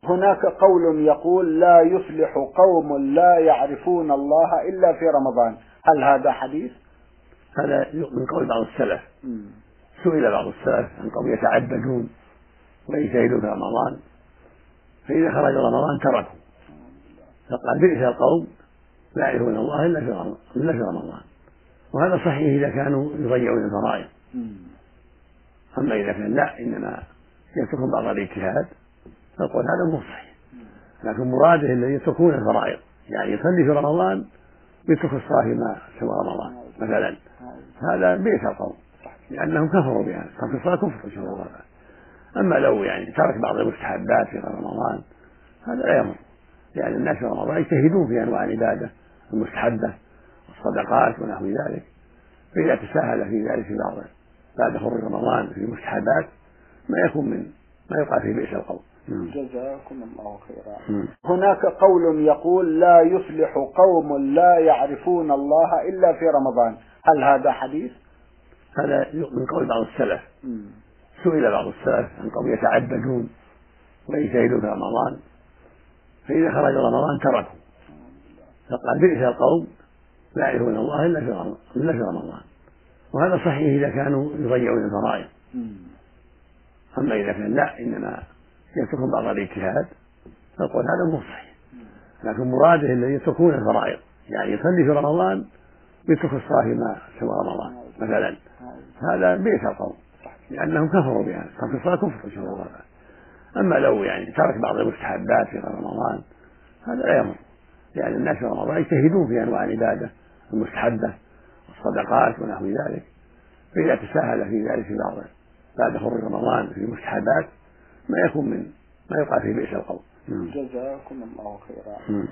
هناك قول يقول لا يفلح قوم لا يعرفون الله إلا في رمضان، هل هذا حديث؟ هذا من قول بعض السلف. سئل بعض السلف عن قوم يتعبدون ويجتهدون في رمضان فإذا خرج رمضان تركوا، فقال بئس القوم لا يعرفون الله إلا في رمضان. وهذا صحيح إذا كانوا يضيعون الفرائض. أما إذا كان لا، إنما يتركون بعض الاجتهاد، فالقول هذا مو صحيح. لكن مراده الذي يتركون الفرائض، يعني يصلي في رمضان ويترك الصلاة فيما سوى رمضان مثلا، هذا بئس القوم لأنهم كفروا بها، ترك الصلاة كفر إن شاء الله. أما لو يعني ترك بعض المستحبات في رمضان هذا لا يضر، يعني الناس في رمضان يجتهدون في أنواع العبادة المستحبة والصدقات ونحو ذلك، فإذا تساهل في ذلك في بعد خروج رمضان في المستحبات ما يكون من ما يقع فيه بئس القول. جزاكم الله خيرا. هناك قول يقول لا يفلح قوم لا يعرفون الله إلا في رمضان، هل هذا حديث؟ هذا من قول بعض السلف. سئل بعض السلف عن قوم يتعبدون ويجتهدون في رمضان فإذا خرج رمضان تركوا، فقال بئس القوم لا يعرفون الله إلا في رمضان. وهذا صحيح إذا كانوا يضيعون الفرائض. أما إذا كان لا، إنما يتركون بعض الاجتهاد، فالقول هذا مو صحيح. لكن مراده الذي يتركون الفرائض، يعني يصلي في رمضان ويترك الصلاة فيما سوى رمضان مثلا، هذا بئس القوم لأنهم كفروا بها، ترك الصلاة كفر إن شاء الله. أما لو يعني ترك بعض المستحبات في رمضان هذا لا يضر، يعني الناس في رمضان يجتهدون في أنواع العبادة المستحبة والصدقات ونحو ذلك، فإذا تساهل في ذلك في بعد خروج رمضان في المستحبات ما يكون من ما يقع فيه بئس القول. جزاكم الله خيرا.